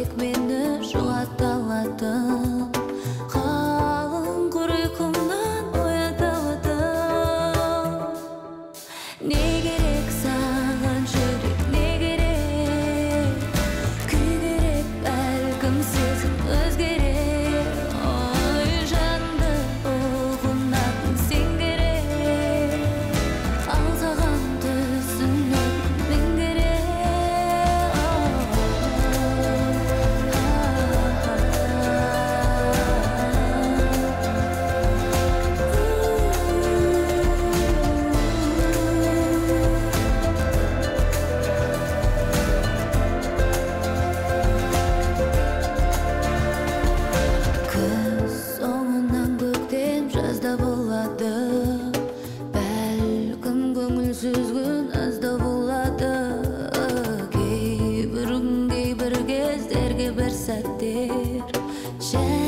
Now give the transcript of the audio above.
жүрек мені жұғаталады. Қалың құр ұйқымнан ояталады. Не керек саған жүрек, не керек? Күй керек, бәлкім сезім өзгерек. Ой, жанды ұғынатын сен керек. Аңсаған түсінетін мен керек. Күз соңынан көктем жазда болады. Бәлкім көңілсіз күн азда болады. Кейбір күн, кейбір кездерге бір сәттер